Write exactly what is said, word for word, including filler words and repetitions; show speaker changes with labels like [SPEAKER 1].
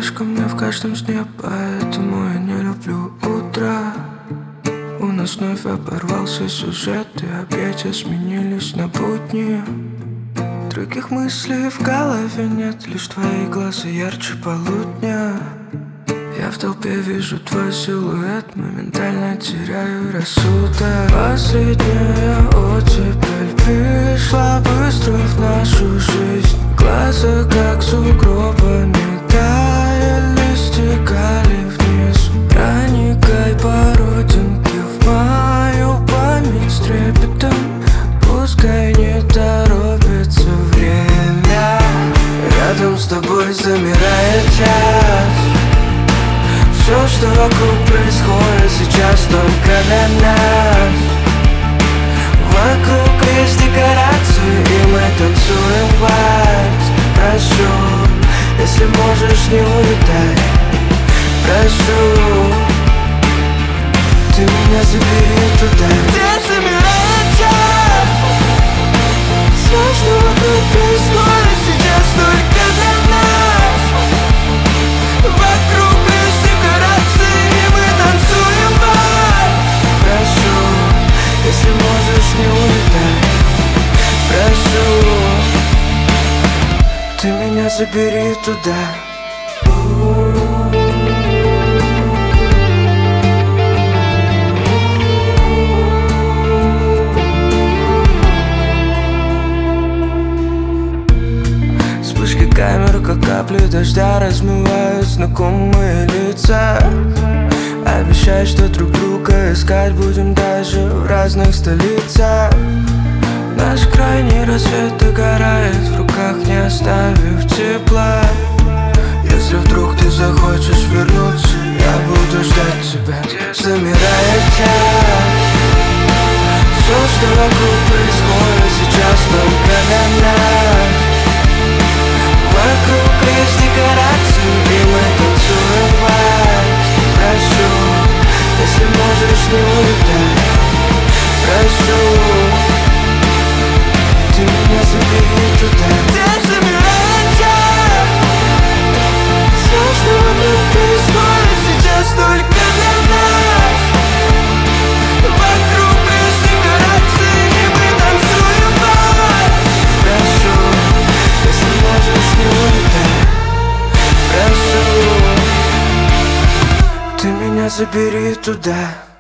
[SPEAKER 1] делаешь ко мне в каждом сне, поэтому я не люблю утро. У нас вновь оборвался сюжет, и объятия сменились на будни. Других мыслей в голове нет, лишь твои глаза ярче полудня. Я в толпе вижу твой силуэт, моментально теряю рассудок. Последняя оттепель пришла быстро в нашу жизнь. Глаза как сугробами таяли, стекали вниз. Проникай по родинке в мою память с трепетом. Пускай не торопится время, рядом с тобой замирает час. Все, что вокруг происходит сейчас, только для нас. Вокруг есть декорации, и мы танцуем вальс. Прошу, если можешь, не улетай. Прошу, ты меня забери туда, где замирает час. Все, что вокруг происходит сейчас, только для нас. Вокруг есть декорации, и мы танцуем вальс. Прошу, если можешь, не улетай. Прошу, ты меня забери туда. Вспышки камер, как капли дождя, размывают знакомые лица. Обещай, что друг друга искать будем даже в разных столицах. Наш крайний рассвет догорает в руках, не оставив тепла. Если вдруг ты захочешь вернуться, я буду ждать тебя. Замирает час. Все, что вокруг происходит сейчас, только для нас. Вокруг есть декорации, и мы танцуем вальс. Прошу, если можешь, не улетай. Прошу, ты меня забери туда, где замирает час. Все, что вокруг происходит сейчас, только для нас. Вокруг есть декорации, и мы танцуем вальс. Прошу, если можешь, не улетай. Прошу, ты меня забери туда.